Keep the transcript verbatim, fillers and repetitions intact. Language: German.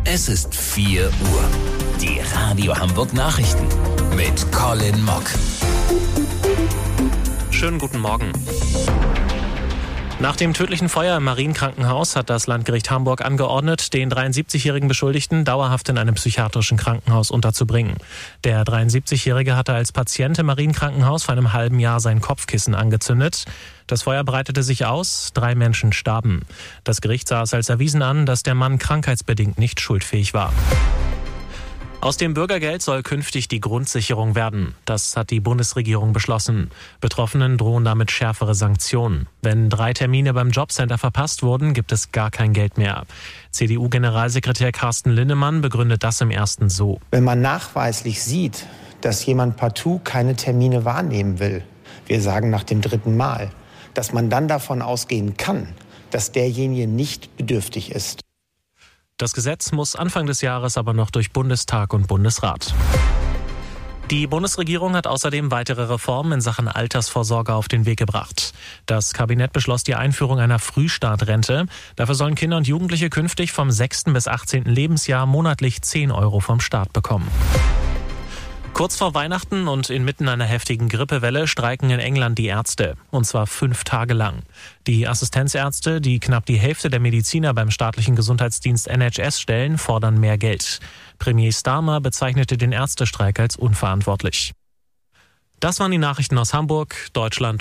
Es ist vier Uhr. Die Radio Hamburg Nachrichten mit Colin Mock. Schönen guten Morgen. Nach dem tödlichen Feuer im Marienkrankenhaus hat das Landgericht Hamburg angeordnet, den dreiundsiebzigjährigen Beschuldigten dauerhaft in einem psychiatrischen Krankenhaus unterzubringen. Der dreiundsiebzigjährige hatte als Patient im Marienkrankenhaus vor einem halben Jahr sein Kopfkissen angezündet. Das Feuer breitete sich aus, drei Menschen starben. Das Gericht sah es als erwiesen an, dass der Mann krankheitsbedingt nicht schuldfähig war. Aus dem Bürgergeld soll künftig die Grundsicherung werden. Das hat die Bundesregierung beschlossen. Betroffenen drohen damit schärfere Sanktionen. Wenn drei Termine beim Jobcenter verpasst wurden, gibt es gar kein Geld mehr. C D U-Generalsekretär Carsten Linnemann begründet das im Ersten so. Wenn man nachweislich sieht, dass jemand partout keine Termine wahrnehmen will, wir sagen nach dem dritten Mal, dass man dann davon ausgehen kann, dass derjenige nicht bedürftig ist. Das Gesetz muss Anfang des Jahres aber noch durch Bundestag und Bundesrat. Die Bundesregierung hat außerdem weitere Reformen in Sachen Altersvorsorge auf den Weg gebracht. Das Kabinett beschloss die Einführung einer Frühstartrente. Dafür sollen Kinder und Jugendliche künftig vom sechsten bis achtzehnten Lebensjahr monatlich zehn Euro vom Staat bekommen. Kurz vor Weihnachten und inmitten einer heftigen Grippewelle streiken in England die Ärzte. Und zwar fünf Tage lang. Die Assistenzärzte, die knapp die Hälfte der Mediziner beim staatlichen Gesundheitsdienst N H S stellen, fordern mehr Geld. Premier Starmer bezeichnete den Ärztestreik als unverantwortlich. Das waren die Nachrichten aus Hamburg, Deutschland